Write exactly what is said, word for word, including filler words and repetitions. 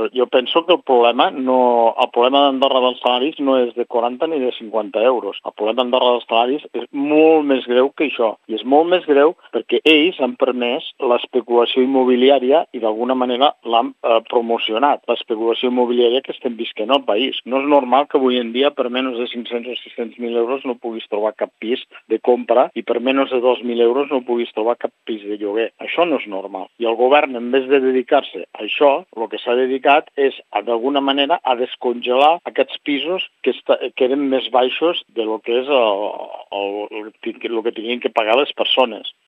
però jo penso que el problema no, el problema d'Andorra dels salaris no és de quaranta ni de cinquanta euros. El problema d'Andorra dels salaris és molt més greu que això. I és molt més greu perquè ells han permès l'especulació immobiliària i d'alguna manera l'han eh, promocionat. L'especulació immobiliària que estem visquent al país. No és normal que avui en dia per menys de cinc-cents o sis-cents mil euros no puguis trobar cap pis de compra i per menys de dos mil euros no puguis trobar cap pis de lloguer. Això no és normal. I el govern, en vez de dedicar-se a això, el que s'ha dedicat és, d'alguna manera, a descongelar aquests pisos que, esta, que eren més baixos de lo que és el, el, el, el que tenien que pagar les persones.